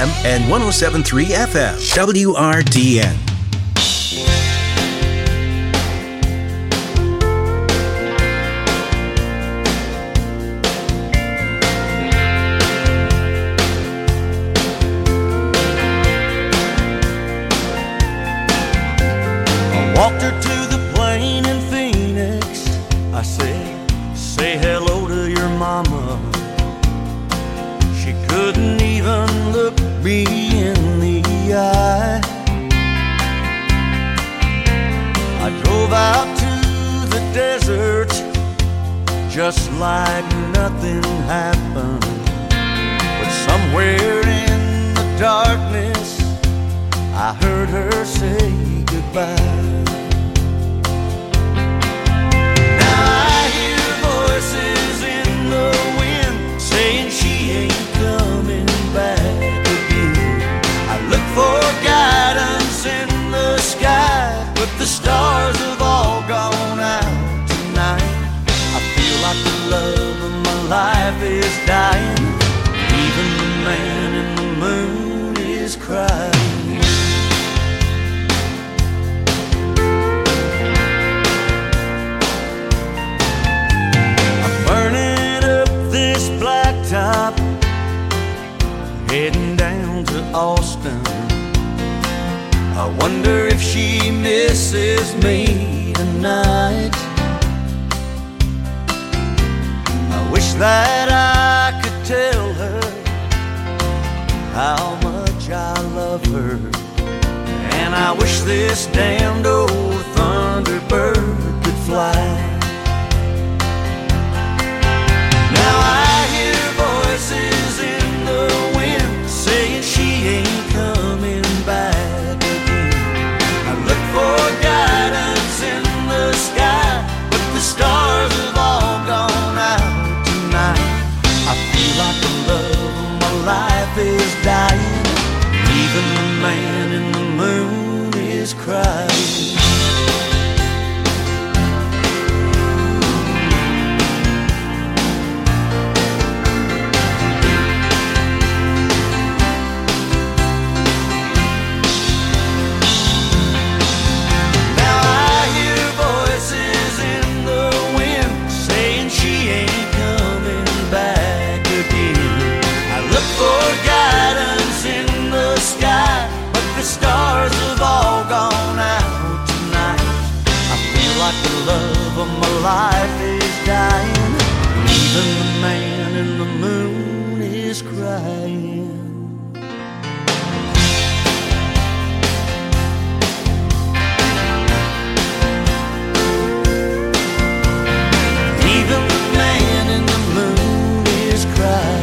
AM and 107.3 FM. WRDN. Walked her to the plane in Phoenix. I said, say hello to your mama. She couldn't even look me in the eye. I drove out to the desert just like nothing happened. But somewhere in the darkness I heard her say goodbye. Voices in the wind saying she ain't coming back again. I look for guidance in the sky, but the stars have all gone out tonight. I feel like the love of my life is dying. Even the man in the moon is crying. Top, heading down to Austin. I wonder if she misses me tonight. I wish that I could tell her how much I love her, and I wish this damned old Thunderbird could fly. Now I voices in the wind saying she ain't coming back again. I look for guidance in the sky, but the stars have all gone out tonight. I feel like the love of my life is dying. Even the man in the moon is crying. Stars have all gone out tonight. I feel like the love of my life is dying. Even the man in the moon is crying. Even the man in the moon is crying.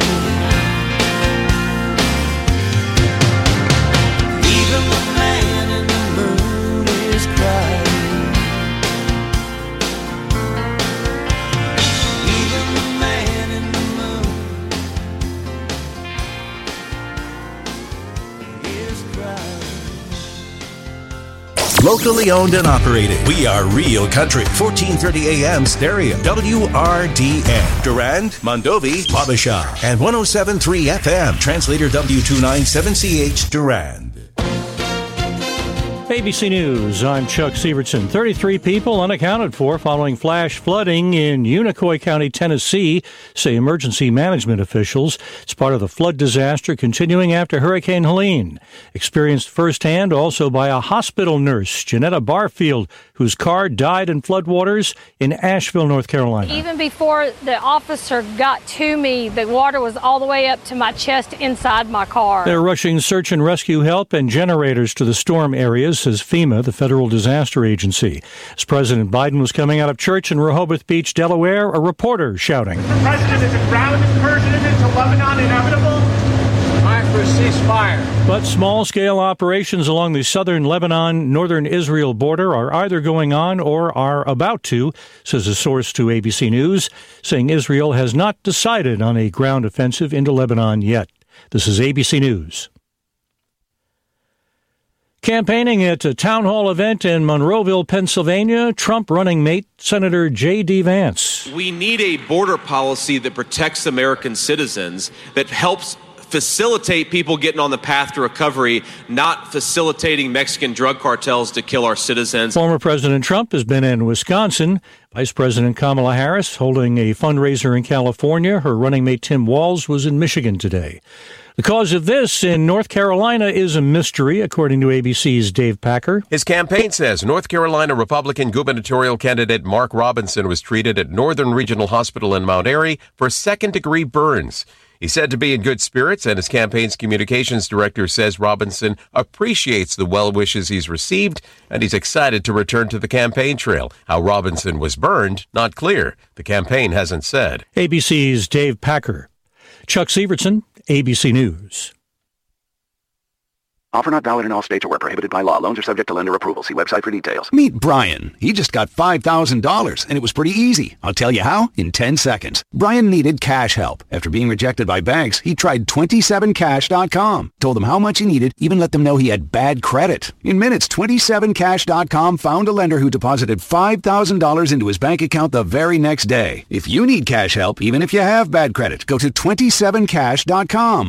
Locally owned and operated. We are Real Country. 1430 AM stereo. WRDN. Durand, Mondovi, Wabasha. And 107.3 FM. Translator W297CH Durand. ABC News, I'm Chuck Sievertson. 33 people unaccounted for following flash flooding in Unicoi County, Tennessee, say emergency management officials. It's part of the flood disaster continuing after Hurricane Helene. Experienced firsthand also by a hospital nurse, Janetta Barfield, whose car died in floodwaters in Asheville, North Carolina. Even before the officer got to me, the water was all the way up to my chest inside my car. They're rushing search and rescue help and generators to the storm areas, says FEMA, the federal disaster agency. As President Biden was coming out of church in Rehoboth Beach, Delaware, a reporter shouting, Mr. President, is a ground incursion into Lebanon inevitable? Time for a ceasefire. But small-scale operations along the southern Lebanon-northern Israel border are either going on or are about to, says a source to ABC News, saying Israel has not decided on a ground offensive into Lebanon yet. This is ABC News. Campaigning at a town hall event in Monroeville, Pennsylvania, Trump running mate Senator J.D. Vance. We need a border policy that protects American citizens, that helps facilitate people getting on the path to recovery, not facilitating Mexican drug cartels to kill our citizens. Former President Trump has been in Wisconsin. Vice President Kamala Harris holding a fundraiser in California. Her running mate Tim Walz was in Michigan today. The cause of this in North Carolina is a mystery, according to ABC's Dave Packer. His campaign says North Carolina Republican gubernatorial candidate Mark Robinson was treated at Northern Regional Hospital in Mount Airy for second-degree burns. He's said to be in good spirits, and his campaign's communications director says Robinson appreciates the well wishes he's received, and he's excited to return to the campaign trail. How Robinson was burned, not clear. The campaign hasn't said. ABC's Dave Packer. Chuck Severson, ABC News. Offer not valid in all states or where prohibited by law. Loans are subject to lender approval. See website for details. Meet Brian. He just got $5,000, and it was pretty easy. I'll tell you how in 10 seconds. Brian needed cash help. After being rejected by banks, he tried 27cash.com. Told them how much he needed, even let them know he had bad credit. In minutes, 27cash.com found a lender who deposited $5,000 into his bank account the very next day. If you need cash help, even if you have bad credit, go to 27cash.com.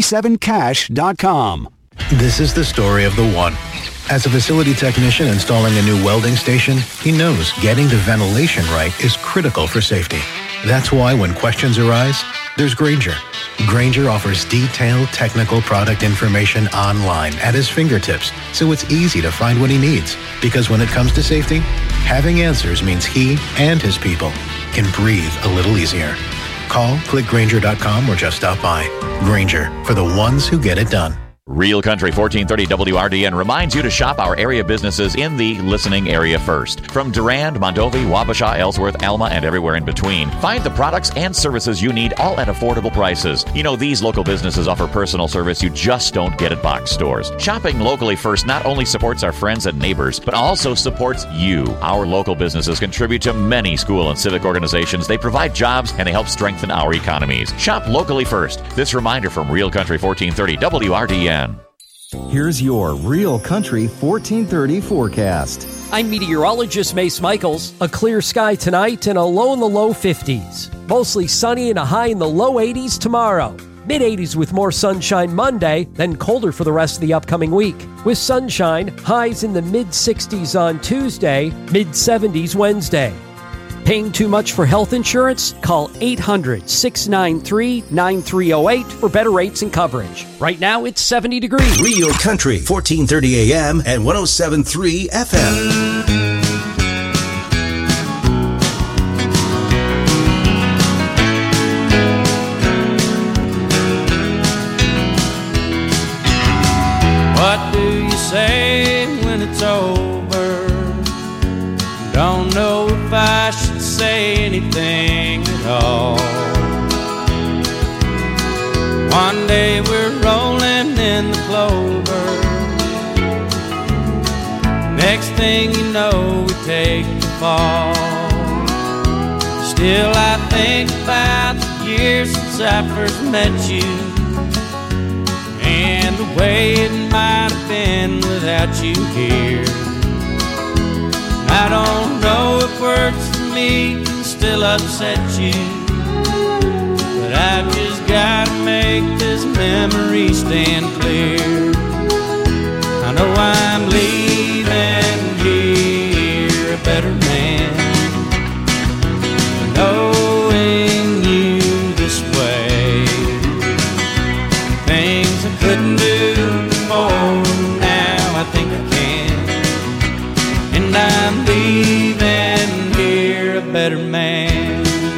27cash.com. This is the story of the one. As a facility technician installing a new welding station, he knows getting the ventilation right is critical for safety. That's why when questions arise, there's Grainger. Grainger offers detailed technical product information online at his fingertips, so it's easy to find what he needs. Because when it comes to safety, having answers means he and his people can breathe a little easier. Call, click Grainger.com, or just stop by. Grainger, for the ones who get it done. Real Country 1430 WRDN reminds you to shop our area businesses in the listening area first. From Durand, Mondovi, Wabasha, Ellsworth, Alma, and everywhere in between. Find the products and services you need, all at affordable prices. You know, these local businesses offer personal service you just don't get at box stores. Shopping locally first not only supports our friends and neighbors, but also supports you. Our local businesses contribute to many school and civic organizations. They provide jobs and they help strengthen our economies. Shop locally first. This reminder from Real Country 1430 WRDN. Here's your Real Country 1430 forecast. I'm meteorologist Mace Michaels. A clear sky tonight and a low in the low 50s. Mostly sunny and a high in the low 80s tomorrow. Mid-80s with more sunshine Monday, then colder for the rest of the upcoming week. With sunshine, highs in the mid-60s on Tuesday, mid-70s Wednesday. Paying too much for health insurance? Call 800-693-9308 for better rates and coverage. Right now, it's 70 degrees. Real Country, 1430 AM and 107.3 FM. What do you say when it's over? Don't know if I should say anything at all. One day we're rolling in the clover. Next thing you know, we take the fall. Still I think about the years since I first met you, and the way it might have been without you here. I don't know if words for me can still upset you, but I've just gotta make this memory stand clear. I know I'm leaving here a better man, knowing you this way. Things I couldn't do before, now I think I can. And I'm leaving here a better man.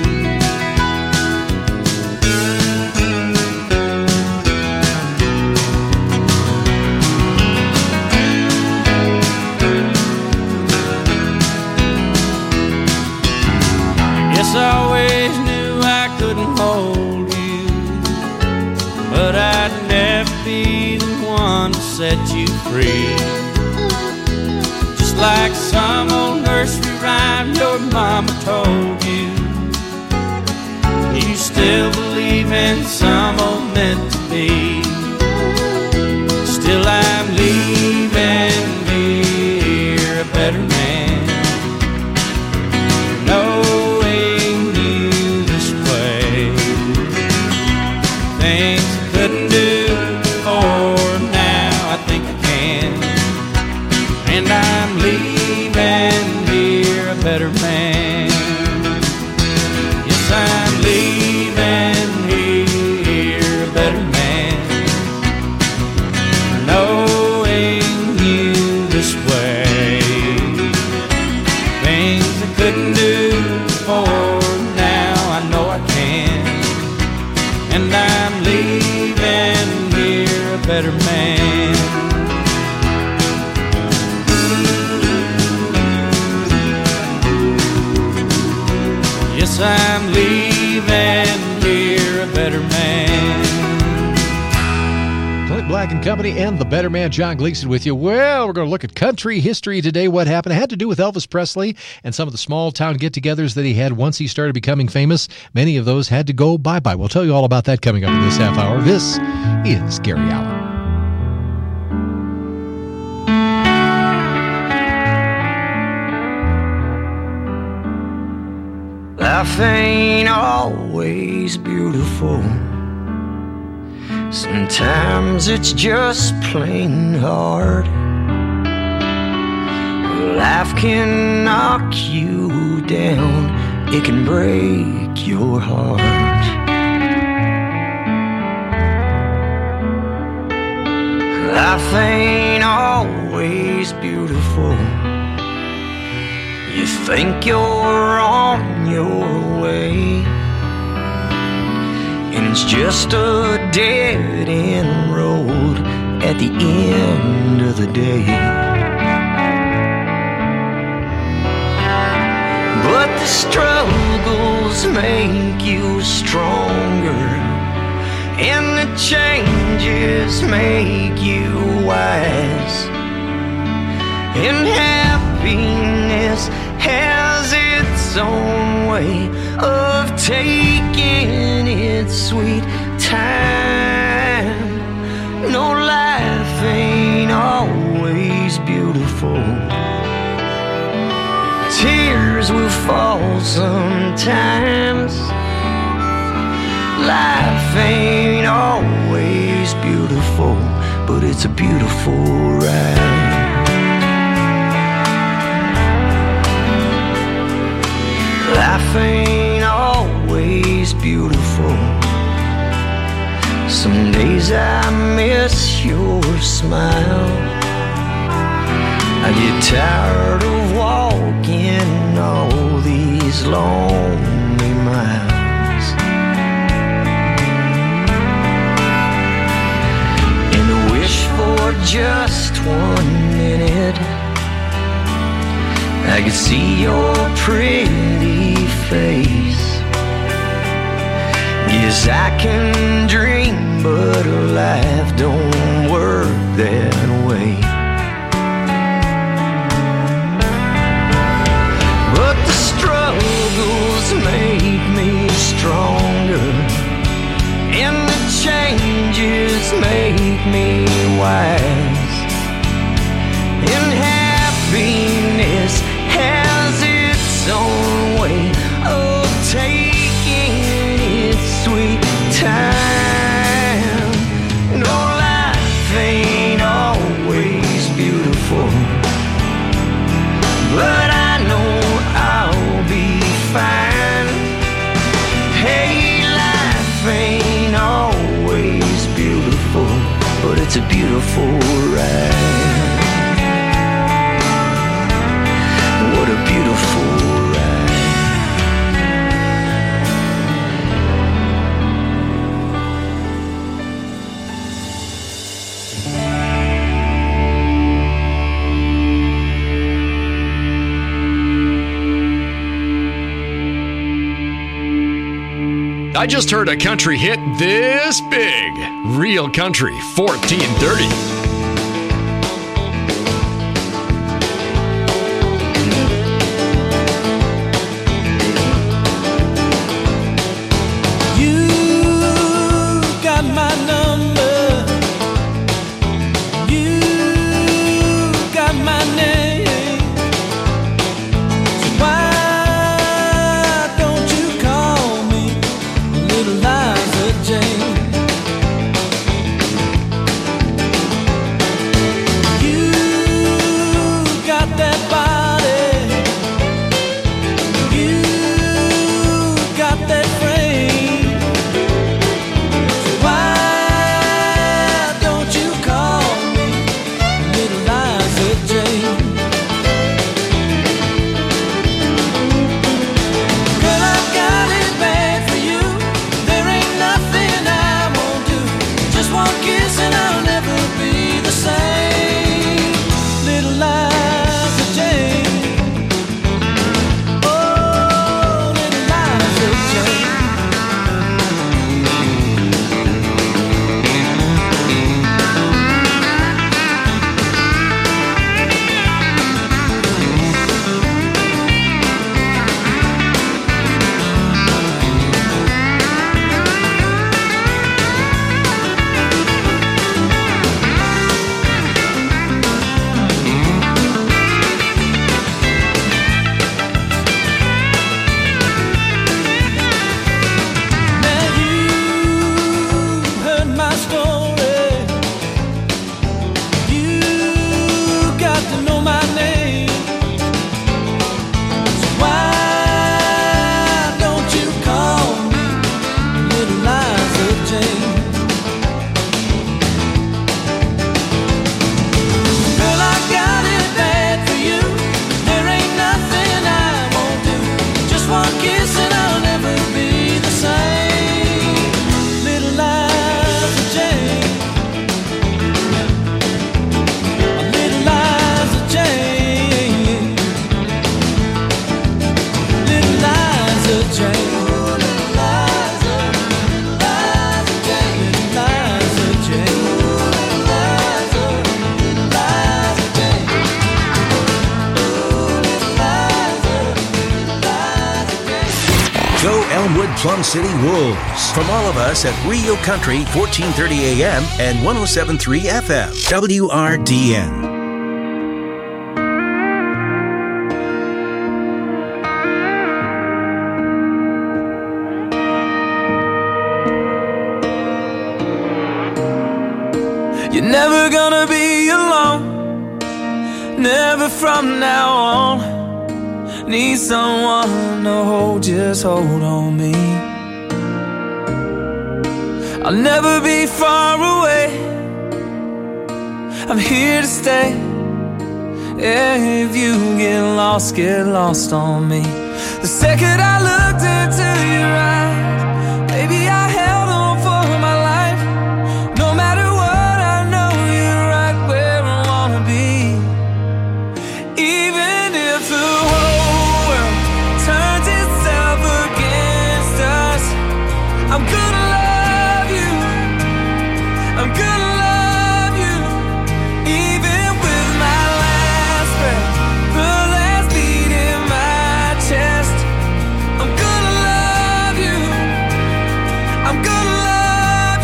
Guess I always knew I couldn't hold you, but I'd never be the one to set you free. Like some old nursery rhyme your mama told you, you still believe in some old meant to be. Still I'm leaving here a better man, knowing you this way. Things I couldn't do better man. Yes, I'm leaving here a better man. Clint Black and Company and the Better Man, John Gleason with you. Well, we're going to look at country history today. What happened? It had to do with Elvis Presley and some of the small-town get-togethers that he had once he started becoming famous. Many of those had to go bye-bye. We'll tell you all about that coming up in this half hour. This is Gary Allen. Life ain't always beautiful. Sometimes it's just plain hard. Life can knock you down. It can break your heart. Life ain't always beautiful. You think you're on your way, and it's just a dead-end road at the end of the day. But the struggles make you stronger, and the changes make you wise. And happiness has its own way of taking its sweet time. No, life ain't always beautiful. Tears will fall sometimes. Life ain't always beautiful, but it's a beautiful ride. Life ain't always beautiful. Some days I miss your smile. I get tired of walking all these lonely miles, and I wish for just 1 minute I could see your pretty face. Yes, I can dream, but life don't work that way. But the struggles make me stronger, and the changes make me wise. And happiness has its own way of taking its sweet time. No, life ain't always beautiful, but I know I'll be fine. Hey, life ain't always beautiful, but it's a beautiful ride. What a beautiful ride. I just heard a country hit this big. Real Country 1430. Plum City Wolves. From all of us at Rio Country, 1430 AM and 107.3 FM, WRDN. You're never gonna be alone, never from now on. Need someone to hold, just hold on me. I'll never be far away, I'm here to stay. Yeah, if you get lost on me. The second I looked into your eyes, baby, I held on for my life. No matter what, I know you're right where I wanna be. Even if the whole world turns itself against us, I'm gonna love you, I'm gonna love you. Even with my last breath, the last beat in my chest, I'm gonna love you, I'm gonna love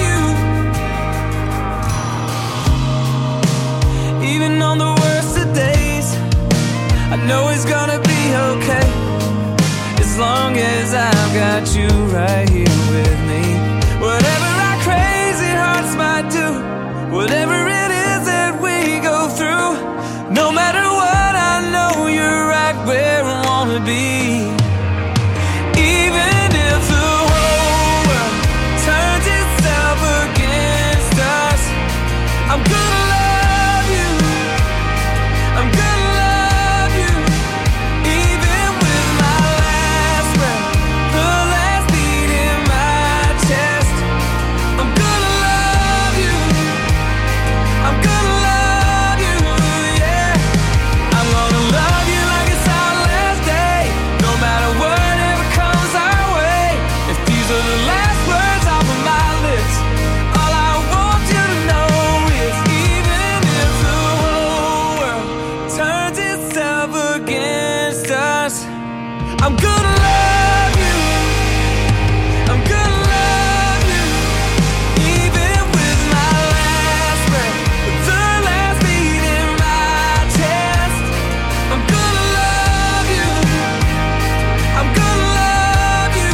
you. Even on the worst of days, I know it's gonna be okay, as long as I've got you right here with me. Whatever our crazy hearts might do, whatever it is that we go through, no matter what, I know you're right where I wanna be. Even if the whole world turns itself against us, I'm gonna love you, I'm gonna love you. Even with my last breath, the last beat in my chest, I'm gonna love you, I'm gonna love you, yeah. I'm gonna love you like it's our last day, no matter whatever comes our way. If these are the last words off of my lips, all I want you to know is, even if the whole world turns itself against us, I'm gonna love you, I'm gonna love you. Even with my last breath, the last beat in my chest, I'm gonna love you, I'm gonna love you.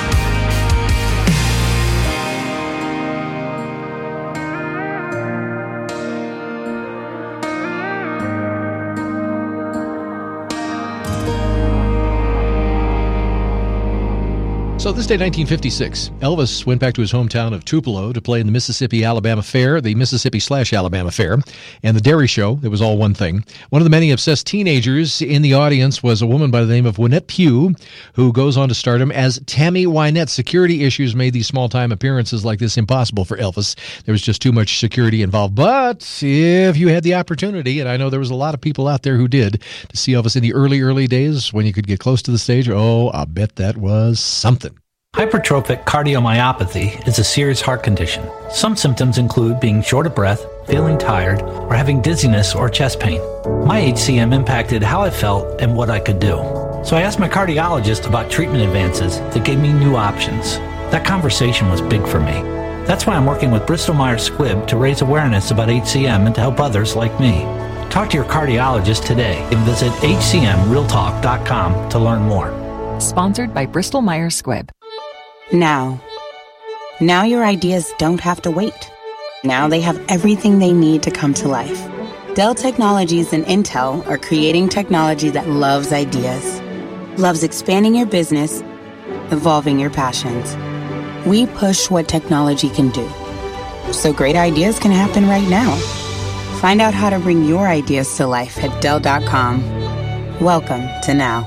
So this day, 1956, Elvis went back to his hometown of Tupelo to play in the Mississippi-Alabama Fair, the Mississippi/Alabama Fair, and the Dairy Show. It was all one thing. One of the many obsessed teenagers in the audience was a woman by the name of Wynette Pugh, who goes on to stardom as Tammy Wynette. Security issues made these small-time appearances like this impossible for Elvis. There was just too much security involved. But if you had the opportunity, and I know there was a lot of people out there who did, to see Elvis in the early days when you could get close to the stage, oh, I bet that was something. Hypertrophic cardiomyopathy is a serious heart condition. Some symptoms include being short of breath, feeling tired, or having dizziness or chest pain. My HCM impacted how I felt and what I could do. So I asked my cardiologist about treatment advances that gave me new options. That conversation was big for me. That's why I'm working with Bristol Myers Squibb to raise awareness about HCM and to help others like me. Talk to your cardiologist today and visit hcmrealtalk.com to learn more. Sponsored by Bristol Myers Squibb. Now your ideas don't have to wait. Now they have everything they need to come to life. Dell Technologies and Intel are creating technology that loves ideas, loves expanding your business, evolving your passions. We push what technology can do, so great ideas can happen right now. Find out how to bring your ideas to life at Dell.com. Welcome to Now.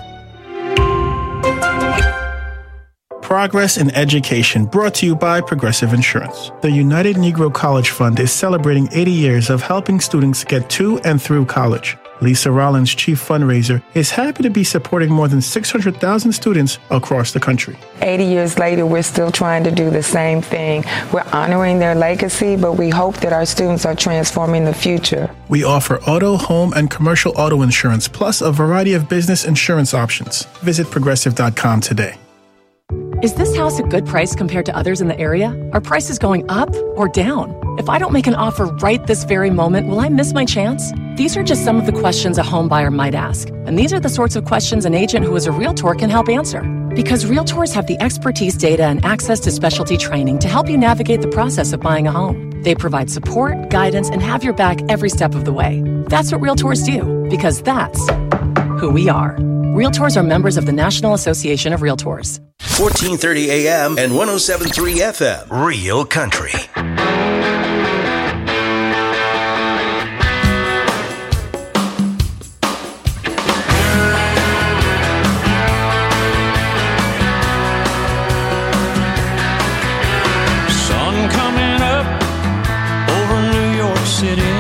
Progress in Education, brought to you by Progressive Insurance. The United Negro College Fund is celebrating 80 years of helping students get to and through college. Lisa Rollins, chief fundraiser, is happy to be supporting more than 600,000 students across the country. 80 years later, we're still trying to do the same thing. We're honoring their legacy, but we hope that our students are transforming the future. We offer auto, home, and commercial auto insurance, plus a variety of business insurance options. Visit Progressive.com today. Is this house a good price compared to others in the area? Are prices going up or down? If I don't make an offer right this very moment, will I miss my chance? These are just some of the questions a home buyer might ask. And these are the sorts of questions an agent who is a Realtor can help answer. Because Realtors have the expertise, data, and access to specialty training to help you navigate the process of buying a home. They provide support, guidance, and have your back every step of the way. That's what Realtors do, because that's who we are. Realtors are members of the National Association of Realtors. 1430 AM and 107.3 FM. Real Country. Sun coming up over New York City.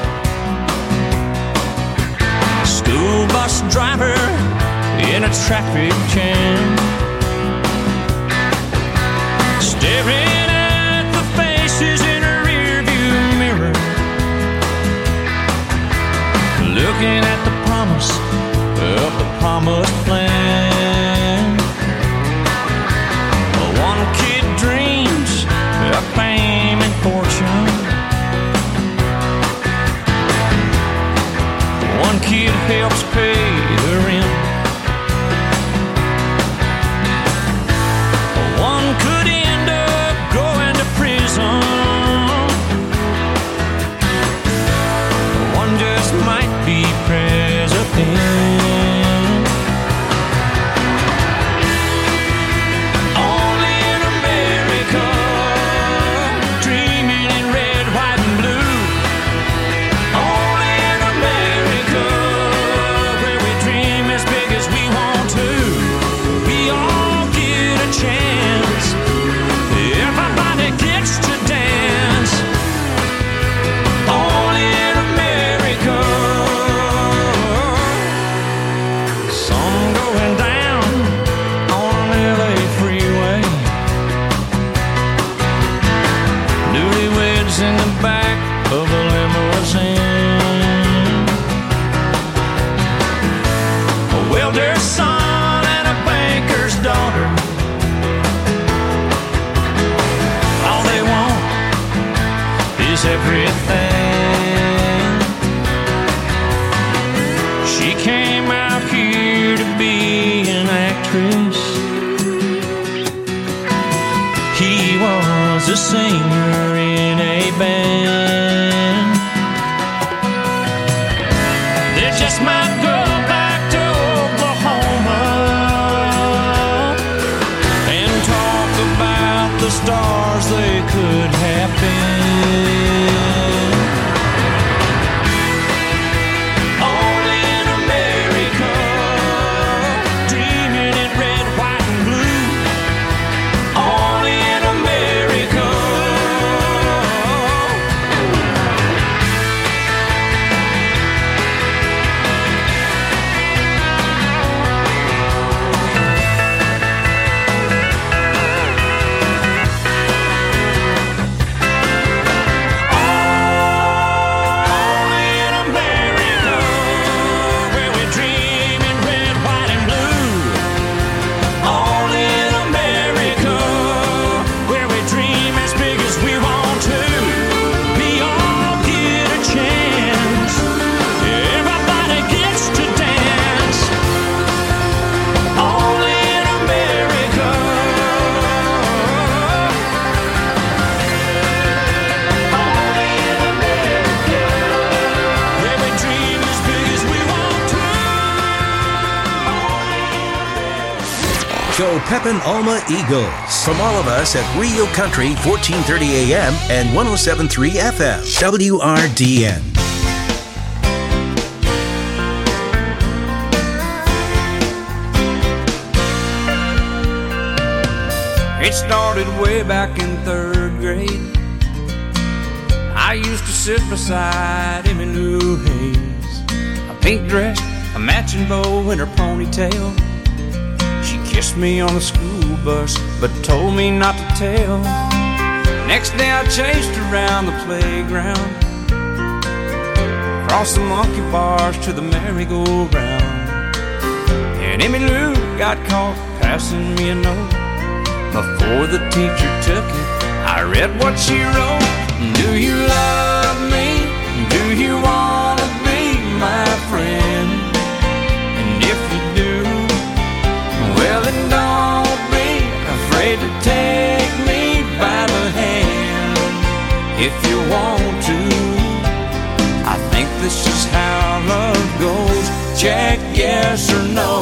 School bus driver in a traffic jam, staring at the faces in a rearview mirror, looking at the promise of the promised land. One kid dreams of fame and fortune. One kid helps pay the rent. One could end up going to prison. One just might be president. Only in America, dreaming in red, white, and blue. Only in America, where we dream as big as we want to. We all get a chance. Everybody gets to dance. Only in America. Sun going down on LA freeway. Newlyweds in the back of a limousine. A welder's son and a banker's daughter. All they want is everything. She came out here to be an actress. He was a singer in a band. They just might go back to Oklahoma and talk about the stars they could have been. Only in America, dreaming in red, white, and blue. Only in America. Only in America, where we dream in red, white, and blue. Only in America, where we dream as big as we want to. We all get a chance. Everybody gets to dance. Only in America. Only in America, where we dream as big as we want to. Go Pepin Alma Eagles. From all of us at Rio Country, 1430 AM and 107.3 FM. WRDN. It started way back in 3rd grade. I used to sit beside Emmylou Hayes, a pink dress, a matching bow, and her ponytail. She kissed me on the school bus, but told me not to tell. Next day I chased her around the playground, across the monkey bars to the merry-go-round. And Emmylou got caught passing me a note. Before the teacher took it, I read what she wrote. Do you love me? Do you want to be my friend? And if you do, well then don't be afraid to take me by the hand. If you want to, I think this is how love goes. Check yes or no.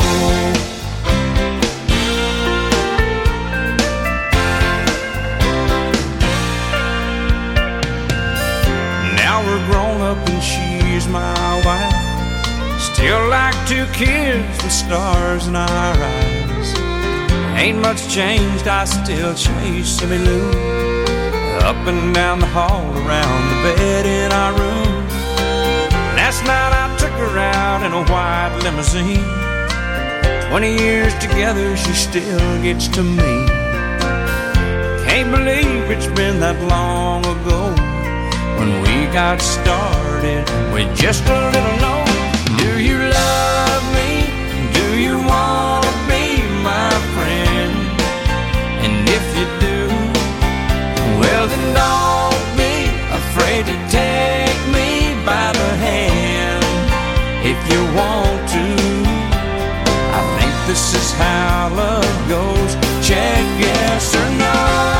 We're grown up and she's my wife. Still like two kids with stars in our eyes. Ain't much changed, I still chase Silly Lou up and down the hall, around the bed in our room. Last night I took her out in a white limousine. 20 years together, she still gets to me. Can't believe it's been that long ago when we got started with just a little note. Do you love me? Do you want to be my friend? And if you do, well then don't be afraid to take me by the hand. If you want to, I think this is how love goes. Check yes or no.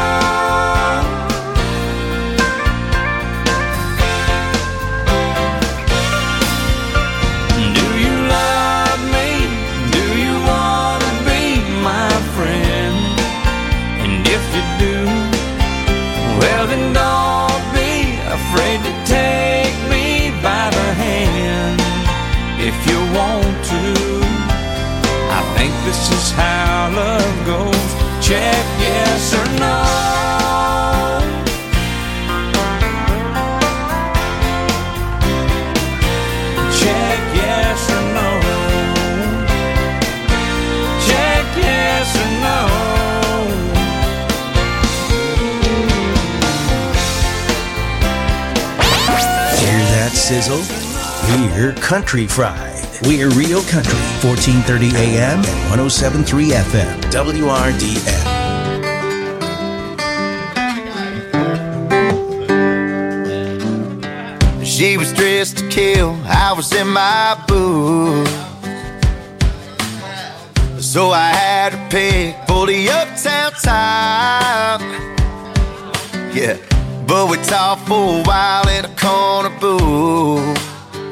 This is how love goes. Check yes or no. Check yes or no. Check yes or no. Hear that sizzle? We're Country Fried. We're Real Country, 1430 AM and 107.3 FM, WRDN. She was dressed to kill, I was in my booth. So I had to pick for the uptown time. Yeah, but we talked for a while in a corner booth.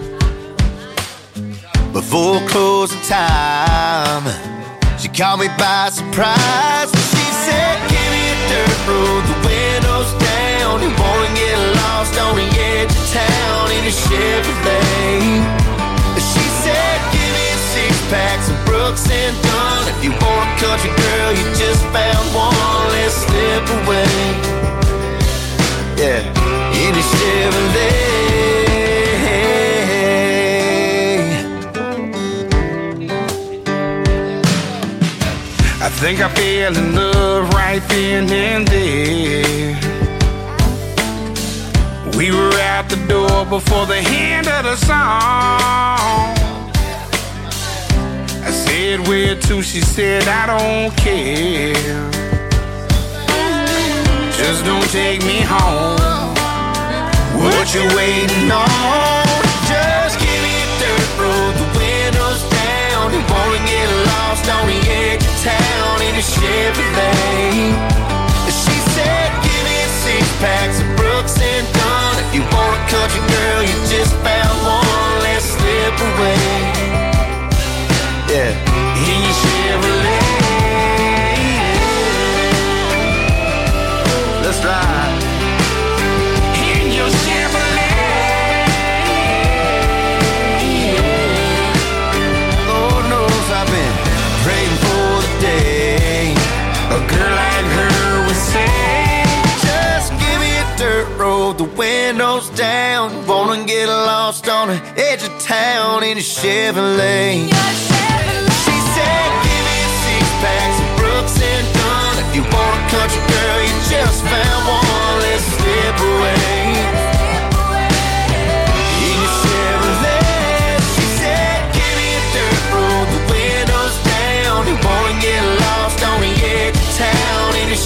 Before closing time, she caught me by surprise. She said, give me a dirt road, the windows down. You wanna get lost on the edge of town in a Chevrolet. She said, give me a six-pack, some Brooks and Dunn. If you want a country girl, you just found one, let's slip away. Yeah, in a Chevrolet. I think I fell in love right then and there. We were out the door before the end of the song. I said, where to? She said, I don't care. Just don't take me home. What you waiting on? Just give me a dirt road, the windows down. You wanna get lost on the edge of town in a Chevrolet. She said, give me a six-pack, some Brooks and Dunn. If you want a country girl, you just found one, let's slip away. Yeah, in your Chevrolet. Let's ride. In your Chevrolet. Lord knows I've been praying for the day a girl like her would say, just give me a dirt road, the windows down. Wanna get lost on the edge of town in a Chevrolet. She said, give me a six-pack, some Brooks and Dunn. If you want a country girl, you just found one, let's slip away. In your Chevrolet. She said, give me a dirt road, the windows down. You wanna get lost on the edge of town in a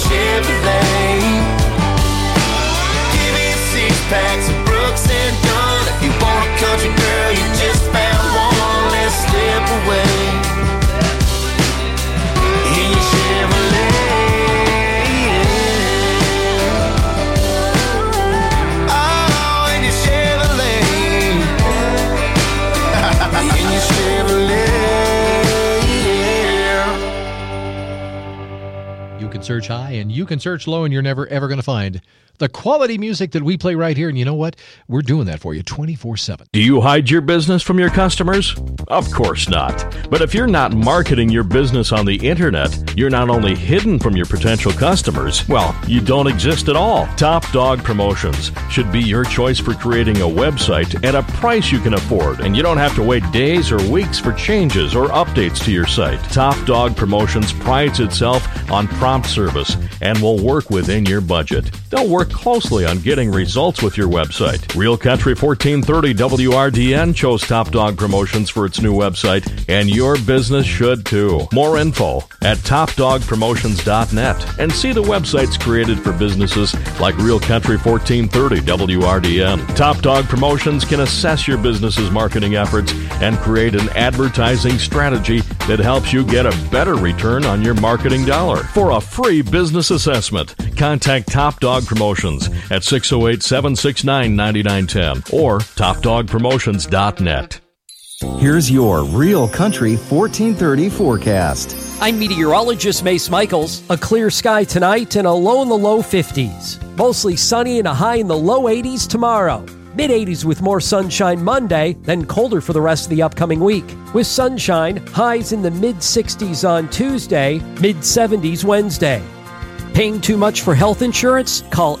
search high, and you can search low, and you're never, ever going to find the quality music that we play right here. And you know what? We're doing that for you 24/7. Do you hide your business from your customers? Of course not. But if you're not marketing your business on the internet, you're not only hidden from your potential customers, well, you don't exist at all. Top Dog Promotions should be your choice for creating a website at a price you can afford, and you don't have to wait days or weeks for changes or updates to your site. Top Dog Promotions prides itself on prompt service and will work within your budget. They'll work closely on getting results with your website. Real Country 1430 WRDN chose Top Dog Promotions for its new website, and your business should too. More info at topdogpromotions.net, and see the websites created for businesses like Real Country 1430 WRDN. Top Dog Promotions can assess your business's marketing efforts and create an advertising strategy that helps you get a better return on your marketing dollar. For a free business assessment, contact Top Dog Promotions at 608-769-9910 or topdogpromotions.net. Here's your Real Country 1430 forecast. I'm meteorologist Mace Michaels. A clear sky tonight and a low in the low 50s. Mostly sunny and a high in the low 80s tomorrow. Mid-80s with more sunshine Monday, then colder for the rest of the upcoming week. With sunshine, highs in the mid-60s on Tuesday, mid-70s Wednesday. Paying too much for health insurance? Call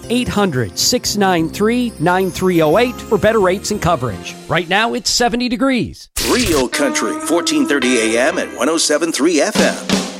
800-693-9308 for better rates and coverage. Right now, it's 70 degrees. Real Country, 1430 AM at 107.3 FM.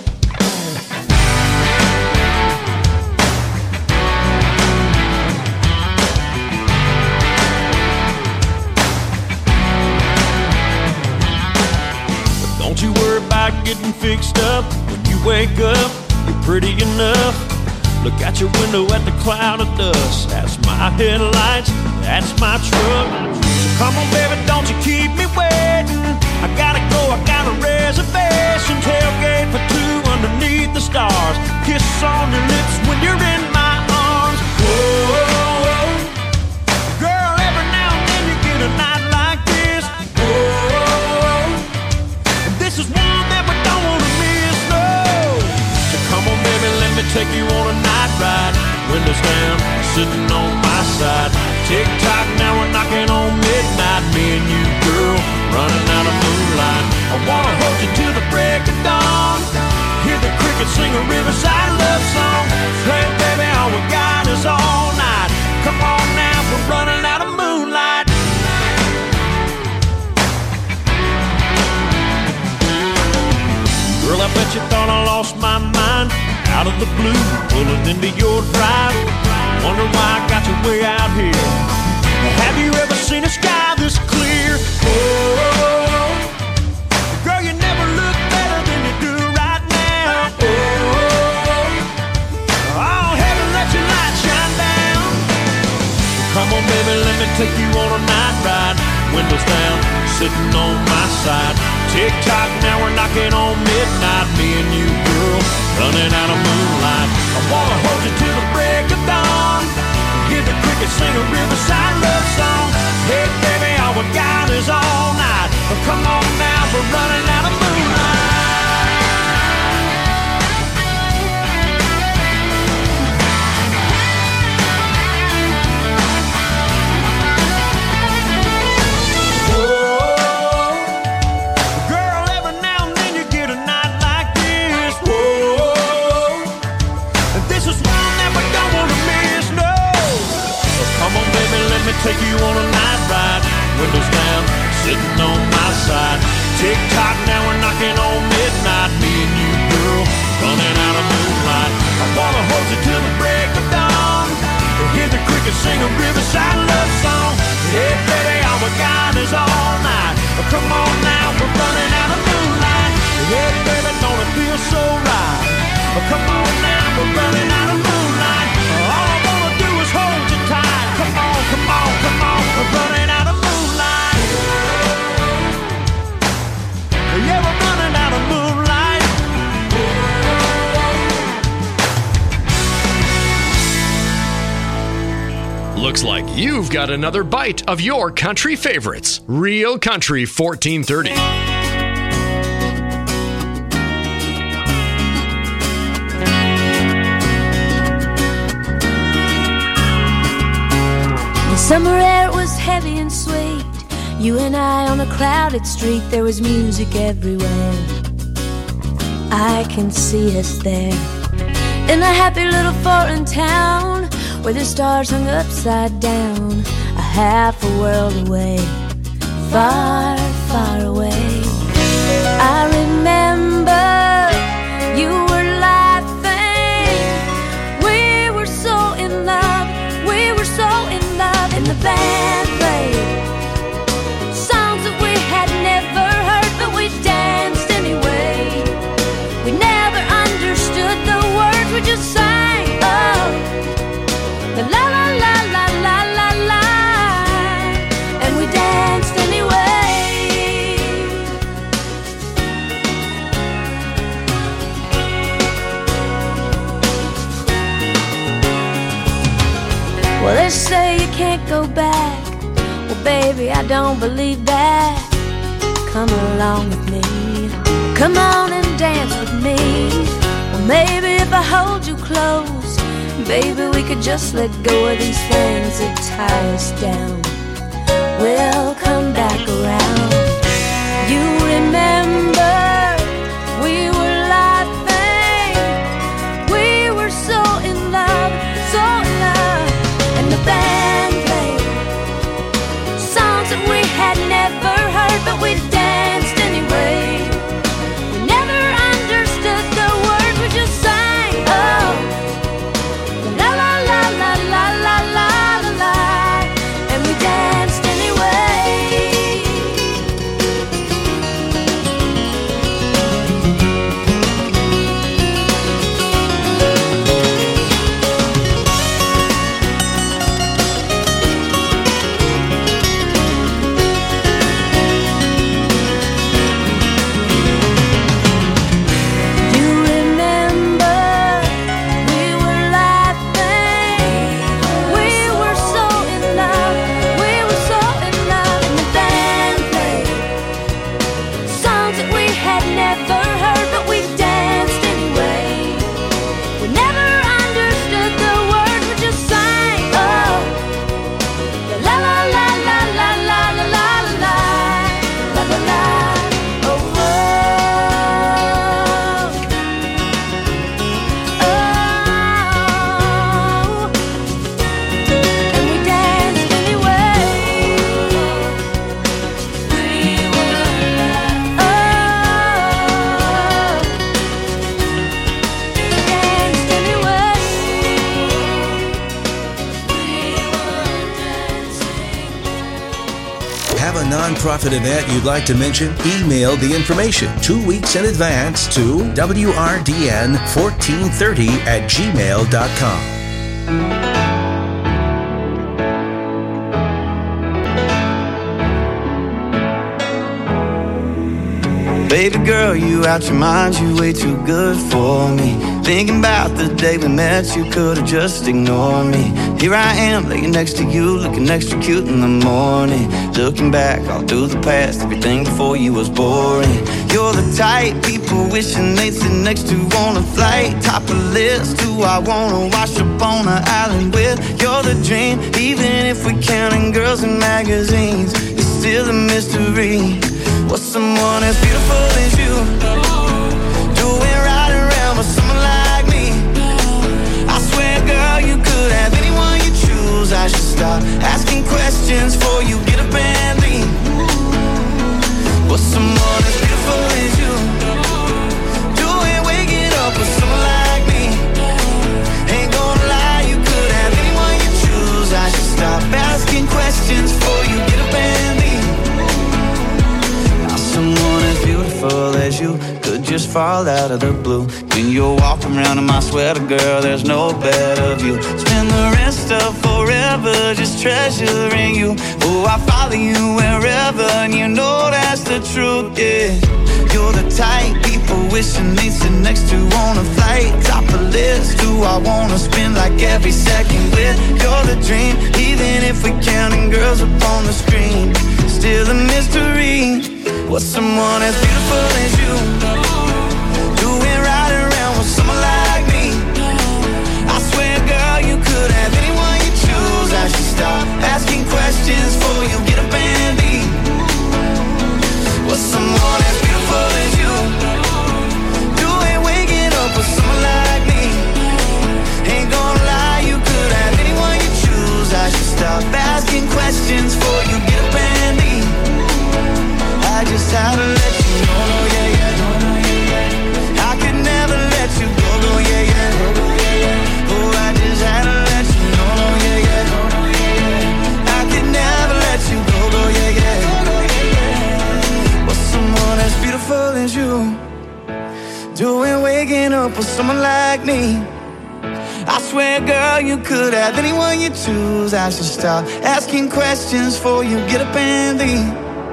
Don't you worry about getting fixed up. When you wake up, you're pretty enough. Look out your window at the cloud of dust. That's my headlights, that's my truck. So come on, baby, don't you keep me waiting. I gotta go, I got a reservation. Tailgate for two underneath the stars. Kiss on your lips when you're in my arms. Whoa, girl, every now and then you get a night like this. Whoa, and this is one that we don't want to miss, no. So come on, baby, let me take you on a night ride. Windows down, sitting on my side. Tick-tock, now we're knocking on midnight. Me and you, girl, running out of moonlight. I wanna hold you till the break of dawn. Hear the crickets sing a riverside love song. Hey, baby, all we got is all night. Come on now, we're running out of moonlight. Girl, I bet you thought I lost my mind. Out of the blue, pulling into your drive. Wonder why I got you way out here. Have you ever seen a sky this clear? Oh, girl, you never look better than you do right now. Oh, heaven, let your light shine down. Come on, baby, let me take you on a night ride. Windows down, sitting on my side. Tick-tock, now we're knocking on midnight. Me and you, girl, running out of moonlight. I wanna hold you till the break of dawn. Hear the crickets sing a riverside love song. Hey, baby, all we got is all night. Oh, come on now, we're running out of moonlight. Take you on a night ride, windows down, sitting on my side. Tick-tock, now we're knocking on midnight. Me and you, girl, running out of moonlight. I wanna hold you till the break of dawn. Hear the crickets sing a riverside love song. Hey, baby, all we got is all night. Oh, come on now, we're running out of moonlight. Hey, baby, don't it feel so right? Oh, come on now, we're running out of moonlight. All I wanna do is hold you tight. Come on, come on, come on, we're running out of moonlight. Yeah, we're running out of moonlight. Looks like you've got another bite of your country favorites. Real Country 1430. Summer air was heavy and sweet. You and I on a crowded street. There was music everywhere. I can see us there in a happy little foreign town where the stars hung upside down, a half a world away, far, far away. I remember you were laughing. We were so in love. We were so in love. And the band played songs that we had never heard, but we danced anyway. We never understood the words, we just sang. Oh, the la la la la la la la. And we danced anyway. Well, they say you can't go back. Well, baby, I don't believe that. Come along with me. Come on and dance with me. Well, maybe if I hold you close, baby, we could just let go of these things that tie us down. We'll come back around. You remember we were laughing. We were so in love, so in love. And the band played songs that we had never heard, but we danced anyway. We never understood the words, we just sang. Oh, la la la la la la la la la. And we danced anyway. You remember we were laughing. We were so in love. We were so in love. And the band played songs that we had never heard, but we danced anyway. We never understood the words, we just sang. Oh, la la la la la la la la la la la la. Oh, oh, oh. And we danced anyway. We were oh, danced anyway. Have a nonprofit event you'd like to mention? Email the information 2 weeks in advance to wrdn1430@gmail.com. Baby girl, you out your mind, you way too good for me. Thinking about the day we met, you could've just ignored me. Here I am, laying next to you, looking extra cute in the morning. Looking back all through the past, everything before you was boring. You're the type people wishing they'd sit next to on a flight. Top of the list, who I wanna wash up on an island with. You're the dream, even if we're counting girls in magazines. It's still a mystery. What's someone as beautiful as you doing right around with someone like me? I swear, girl, you could have anyone you choose. I should stop asking questions before you get up and leave. What's someone as beautiful as you doing waking up with someone like me? Ain't gonna lie, you could have anyone you choose. I should stop asking questions before you get up and leave. Someone as beautiful as you could just fall out of the blue. When you're walking around in my sweater, girl, there's no better view. Spend the rest of forever just treasuring you. Oh, I follow you wherever, and you know that's the truth, yeah. You're the type people wishing they'd sit next to on a flight. Top of the list, who I wanna spend like every second with. You're the dream, even if we're counting girls up on the screen. Still a mystery. What's someone as beautiful as you doing right around with someone like me? I swear, girl, you could have anyone you choose. I should stop asking up with someone like me. I swear, girl, you could have anyone you choose. I should stop asking questions before you get up and leave.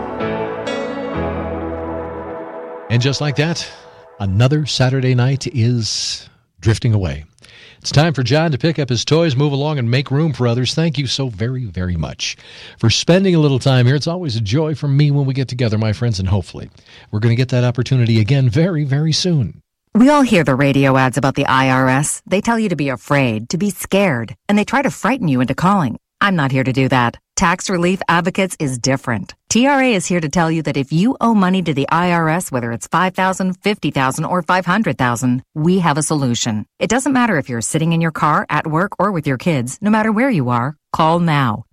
And just like that, another Saturday night is drifting away. It's time for John to pick up his toys, move along, and make room for others. Thank you so very, very much for spending a little time here. It's always a joy for me when we get together, my friends, and hopefully we're going to get that opportunity again very, very soon. We all hear the radio ads about the IRS. They tell you to be afraid, to be scared, and they try to frighten you into calling. I'm not here to do that. Tax Relief Advocates is different. TRA is here to tell you that if you owe money to the IRS, whether it's $5,000, $50,000, or $500,000, we have a solution. It doesn't matter if you're sitting in your car, at work, or with your kids. No matter where you are, call now.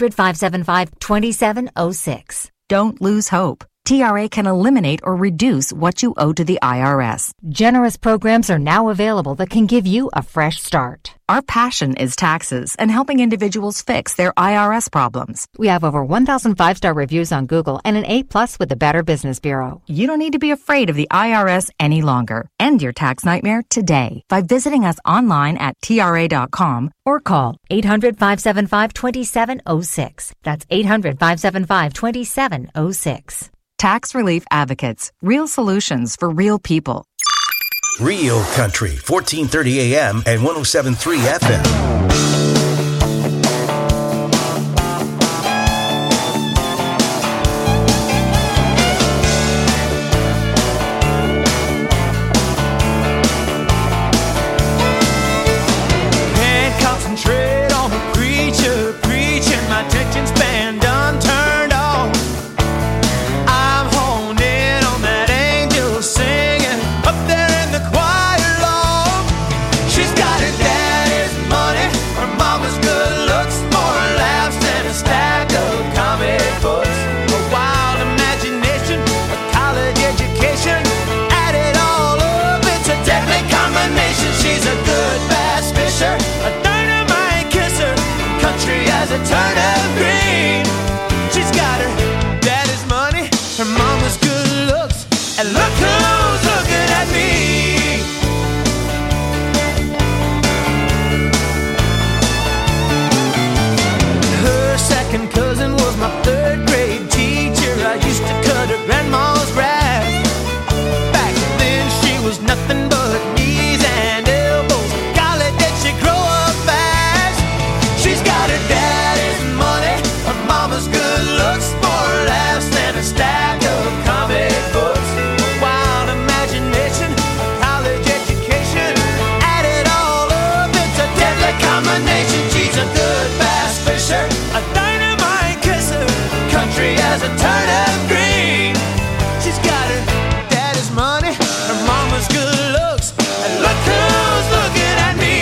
800-575-2706. Don't lose hope. TRA can eliminate or reduce what you owe to the IRS. Generous programs are now available that can give you a fresh start. Our passion is taxes and helping individuals fix their IRS problems. We have over 1,000 5-star reviews on Google and an A+ with the Better Business Bureau. You don't need to be afraid of the IRS any longer. End your tax nightmare today by visiting us online at TRA.com or call 800-575-2706. That's 800-575-2706. Tax Relief Advocates. Real solutions for real people. Real Country, 1430 AM and 107.3 FM. A turn of green. She's got her daddy's money, her mama's good looks, and look who's looking at me. Her second cousin was my third grade teacher. I used to cut her grandma's grass. Back then she was nothing but knees and elbows. Golly, did she grow up fast. She's got her dad good looks, more laughs than a stack of comic books. A wild imagination, a college education, add it all up, it's a deadly combination. She's a good bass fisher, a dynamite kisser, country as a turnip green. She's got her daddy's money, her mama's good looks, and look who's looking at me.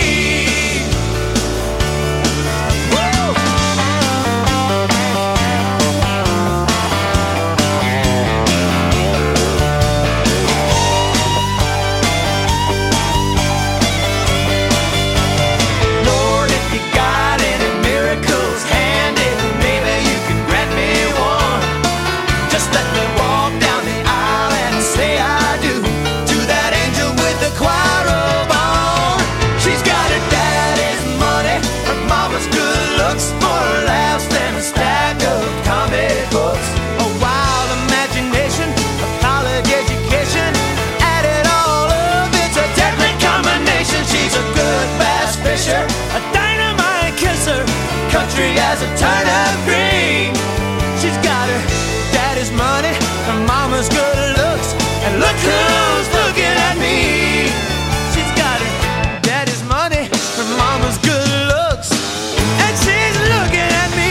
A dynamite kisser, country as a turnip green. She's got her daddy's money, her mama's good looks, and look who's looking at me. She's got her daddy's money, her mama's good looks, and she's looking at me.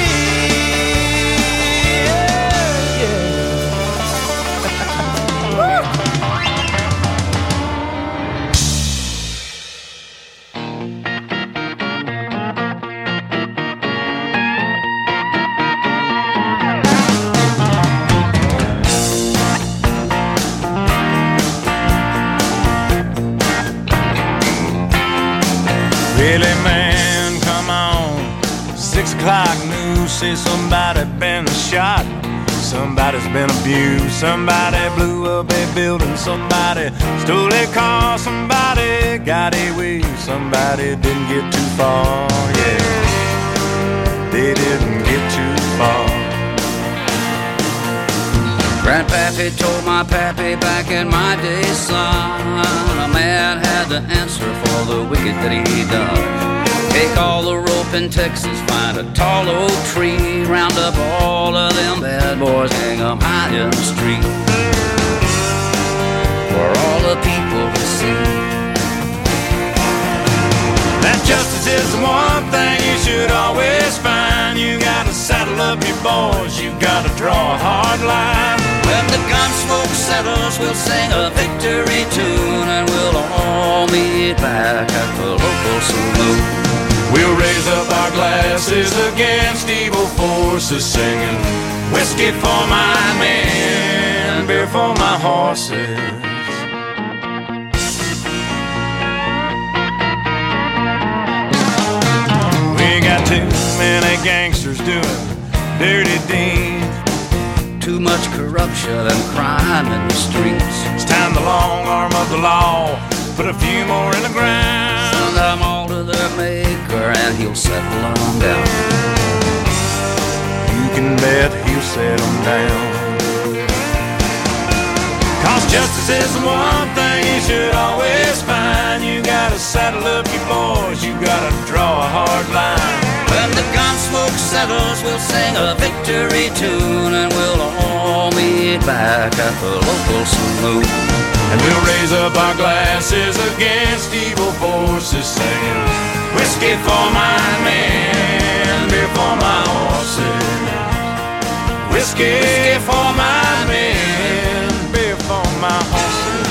Really, man, come on. 6 o'clock news say somebody been shot. Somebody's been abused, somebody blew up a building, somebody stole a car, somebody got away, somebody didn't get too far, yeah, they didn't get too far. Grandpappy told my pappy back in my day, son, a man had to answer for the wicked that he done. Take all the rope in Texas, find a tall oak tree, round up all of them bad boys, hang them high in the street for all the people to see. That justice is the one thing you should always find. You gotta saddle up your boys, you gotta draw a hard line. When the gun smoke settles, we'll sing a victory tune, and we'll all meet back at the local saloon. We'll raise up our glasses against evil forces, singing whiskey for my men, beer for my horses. We got too many gangsters doing dirty deeds, too much corruption and crime in the streets. It's time the long arm of the law put a few more in the ground. Send them all to their maker and he'll settle them down. You can bet he'll settle them down. Cause justice is the one thing you should always find. You gotta saddle up your boys, you gotta draw a hard line. When the gun smoke settles, we'll sing a victory tune, and we'll all meet back at the local saloon. And we'll raise up our glasses against evil forces, singing whiskey for my men, beer for my horses. Whiskey for my men, beer for my horses.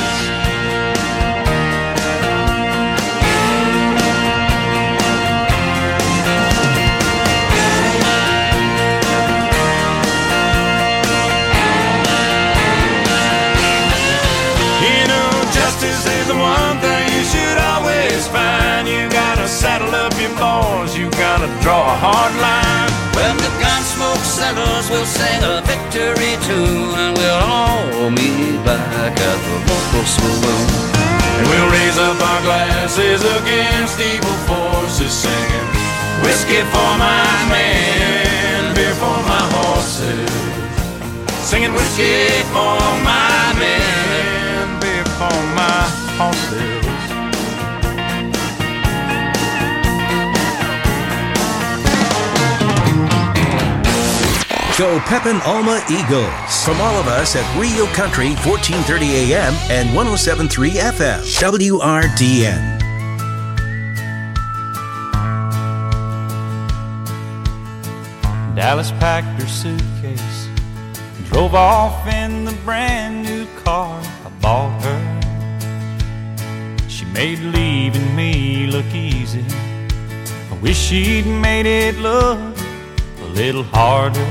Justice is the one thing you should always find. You gotta saddle up your boys, you gotta draw a hard line. When the gun smoke settles, we'll sing a victory tune, and we'll all meet back at the local saloon. And we'll raise up our glasses against evil forces, singing whiskey for my men, beer for my horses. Singing whiskey for my men, beer for my horses. Go Pepin Alma Eagles. From all of us at Rio Country, 1430 AM and 107.3 FM. WRDN. Dallas packed her suitcase and drove off in the brand new car I bought her. She made leaving me look easy. I wish she'd made it look a little harder.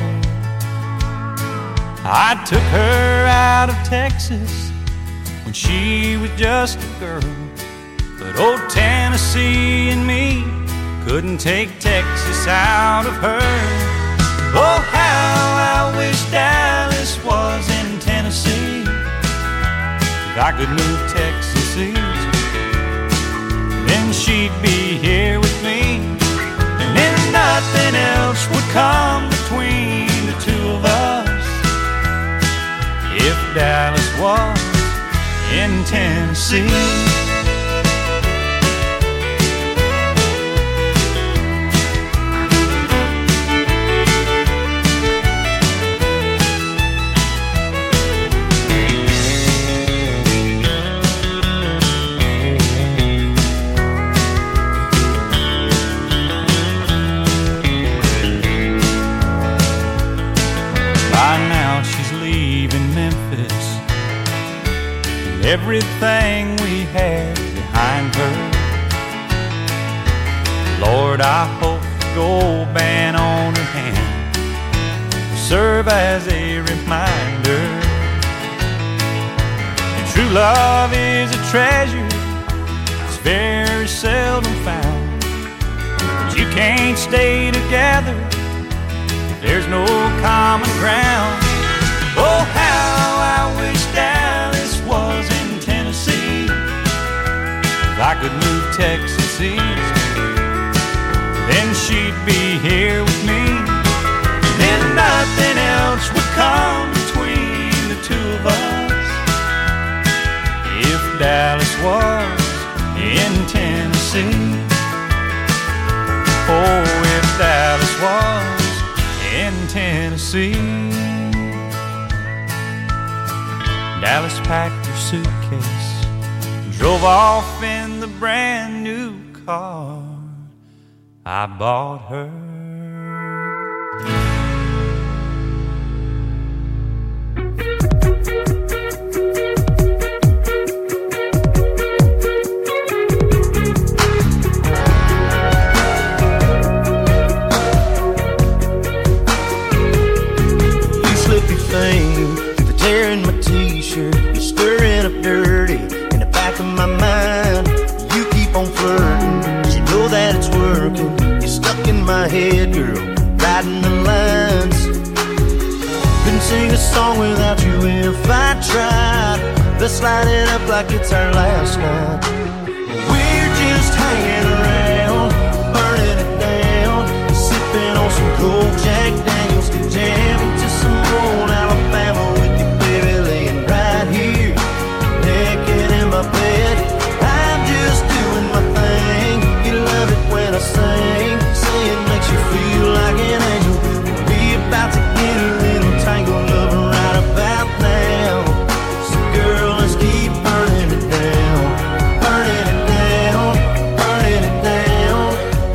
I took her out of Texas when she was just a girl, but old Tennessee and me couldn't take Texas out of her. Oh, how I wish Dallas was in Tennessee. If I could move Texas east, then she'd be here with me, and then nothing else would come between the two of us. If Dallas was in Tennessee. Everything we had behind her. Lord, I hope the gold band on her hand will serve as a reminder. And true love is a treasure that's very seldom found. But you can't stay together if there's no common ground. ceased, then she'd be here with me. Then nothing else would come between the two of us. If Dallas was in Tennessee, oh, if Dallas was in Tennessee. Dallas packed her suitcase, drove off in the brand new car I bought her. You slippy thing, the tear in my t-shirt, you're stirring up dirty in the back of my mind. You keep on flirting, you know that it's working. You're stuck in my head, girl, riding the lines. Couldn't sing a song without you if I tried. Let's light it up like it's our last night. We're just hanging around, burning it down, sipping on some cold Jack Daniels, jamming to some old Alabama with you, baby, laying right here, naked in my bed. I'm just doing my thing. You love it when I sing, say it makes you feel like an angel. We're about to get a little tangled up right about now. So girl, let's keep burning it down, burning it down, burning it down.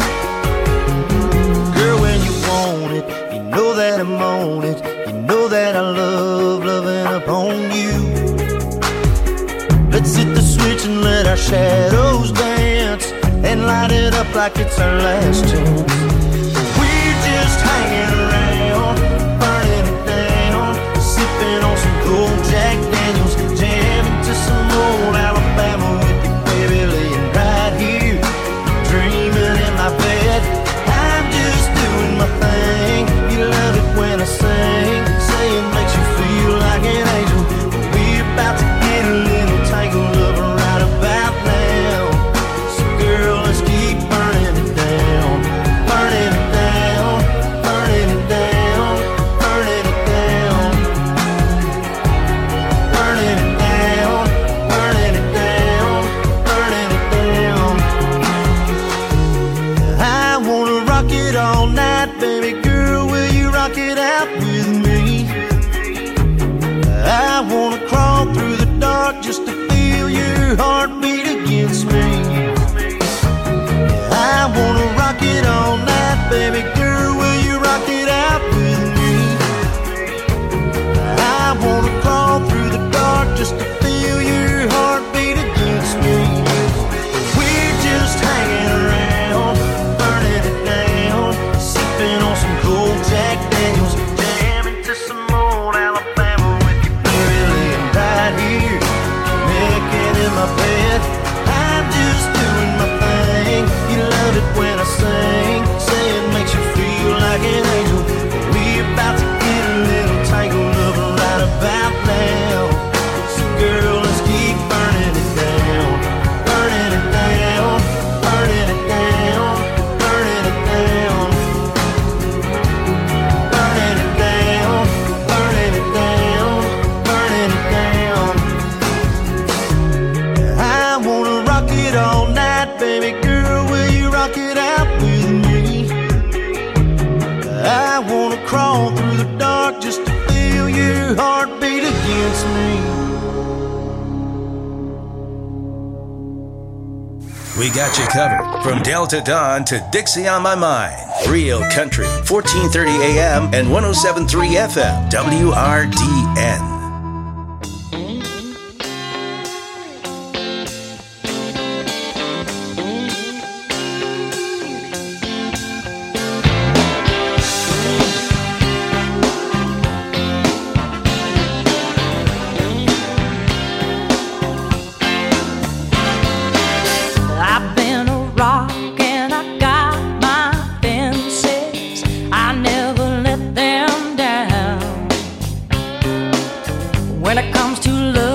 Girl, when you want it, you know that I'm on it. You know that I love loving up on you. Let's hit the switch and let our shadows dance, and light it up like it's our last chance. We're just hanging around, burning it down, sipping on some cold Jack Daniels, jamming to some old Alabama with you, baby, laying right here, dreaming in my bed. I'm just doing my thing. You love it when I sing, say it makes you feel like an angel. We're about to get a little tangled up right about now. So girl, let's keep burning it down, burning it down, burning it down, burning it down, burning it down, burning it down, burning it down. I wanna rock it all night, baby girl, will you rock it out with me? I wanna crawl through the dark just to feel your heartbeat against me. I wanna rock it all night, baby girl, will you rock it out with me? I wanna crawl through the dark just to feel your heartbeat against me. We're just hanging around, burning it down, sipping on some cold Jack Daniels, jamming to some old Alabama with you, baby, laying right here, naked in my bed. I'm just doing my thing. You love it when I sing, say it makes you feel like an angel. We're about to get a little tangled up right about now. So girl, let's keep burning it down, burning it down, burning it down, burning it down, burning it down, burning it down, burning it down. I wanna rock it all night, baby girl, will you rock it out with me? I wanna crawl through the dark just to feel your heartbeat against me. We got you covered from Delta Dawn to Dixie on My Mind. Real Country, 1430 AM and 107.3 FM, WRDN. I've been a rock and I got my fences. I never let them down. When it comes to love,